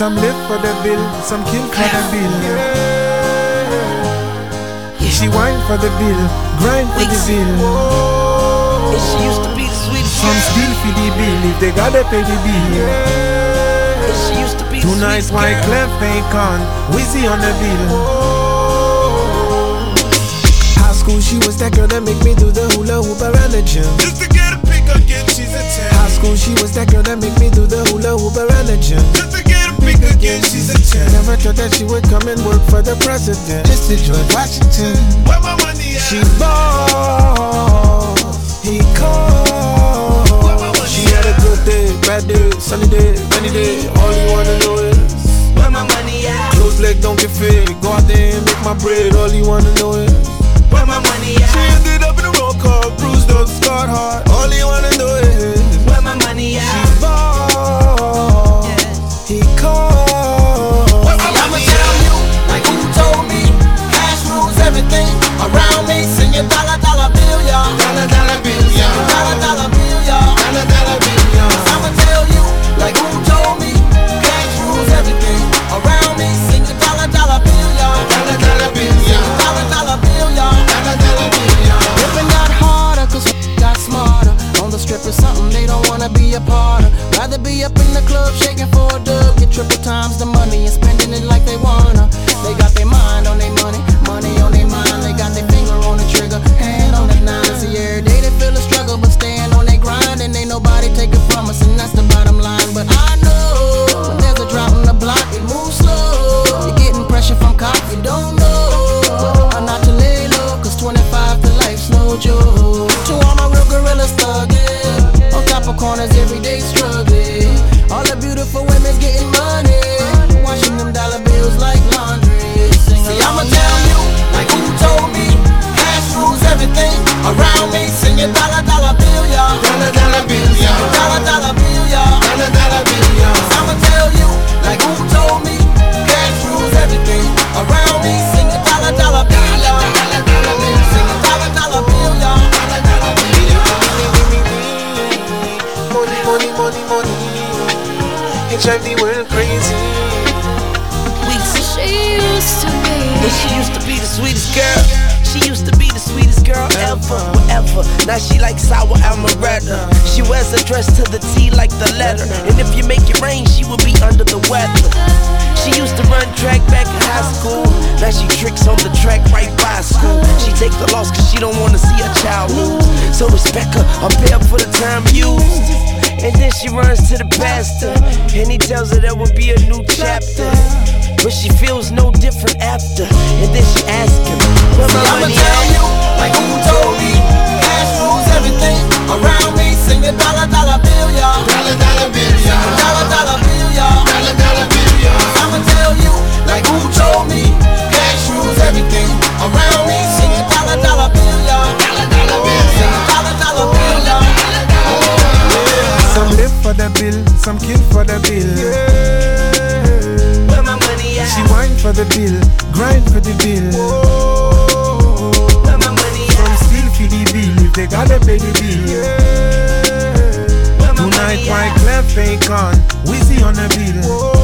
Some live for the bill, some kill for the bill. She whine for the bill, grind for the bill. She used to be the sweetest. Some steal for the bill if they gotta pay the bill. She used to be the Tonight sweetest white girl. Clef ain't con, Wizzy on the bill. High school, she was that girl that make me do the hula hoop around the gym. Just to get a pick again, she's a 10. High school, she was that girl that make me do the hula hoop around the gym. Just to get a pick again, she's a 10. Never thought that she would come and work for the president. Just to George Washington. Where my money at? She ball, he called. She had a good day, bad day, sunny day, rainy day. All you wanna know is Where my money at? closed leg don't get fit. Go out there and make my bread. All you wanna know is Where my money she at? ended up in a roll call, bruised up, scarred hard. All you wanna know is Where my money at? ball, he called. I'ma tell you, like who told me, cash rules everything around me. Sing your dollar, dollar bill, y'all. Dollar, dollar bill, y'all. Dollar, dollar bill, y'all. Dollar, dollar bill, y'all. I'ma tell you, like who told me, cash rules everything around me. Sing your dollar, dollar bill, y'all. Dollar, dollar bill, y'all. Dollar, dollar bill, y'all. Dollar, dollar bill, y'all. Living got harder, cause got smarter. On the strip is something they don't wanna be a part of. Rather be up in the club shaking for a dub. Get triple times the money and spending it like they wanna. They got their mind on their money, money on their mind. They got their finger on the trigger, hand on the nine. See, every day they feel a struggle, but staying on their grind. And ain't nobody take it from us, and that's the bottom line. But I know when there's a drought on the block, it moves slow. You're getting pressure from cops, you don't know. I'm not to lay low, cause 25 to life's no joke. To all my real gorillas thugging, on top of corners every day struggling. All the beautiful women's getting money, washing them dollar bills like laundry. See, I'ma tell you, like who told me, cash rules everything around me. Sing your dollar, dollar bill, y'all. Dollar, dollar bill, y'all. Dollar, dollar bill, y'all. Dollar, dollar bill, y'all. I'ma tell you, like who told me, cash rules everything around me. Sing your dollar, dollar bill, y'all. Dollar, dollar bill, Sing your dollar, dollar bill, y'all. dollar, dollar bill, y'all. Money, money, money, money. It drive the world crazy. She used to be. And she used to be the sweetest girl. She used to be the sweetest girl ever, ever. Now she like sour amaretto. She wears a dress to the T like the letter. And if you make it rain, she will be under the weather. She used to run track back in high school. Now she tricks on the track right by school. She take the loss cause she don't wanna see her child lose. So respect her, I'm paid for the time used. And then she runs to the pastor, and he tells her there will be a new chapter. But she feels no different after. And then she asks him, where my money at? I'ma tell you, like who told me, cash rules everything around me. Sing the dollar, dollar bill, y'all. Dollar, dollar bill, y'all. Dollar, dollar bill, y'all. Dollar, dollar bill, y'all. I'ma tell you, like who told me, cash rules everything around me. Sing the dollar, dollar bill, y'all. Dollar, dollar bill, Sing y'all. the dollar, dollar bill, y'all. Some live for the bill, some kill for the bill. Where my money at? She whine for the bill, grind for the bill. Where my money Some at? steal for the bill if they gotta pay the bill. Where my Tonight money white at? Clef ain't con, Wizzy on the bill.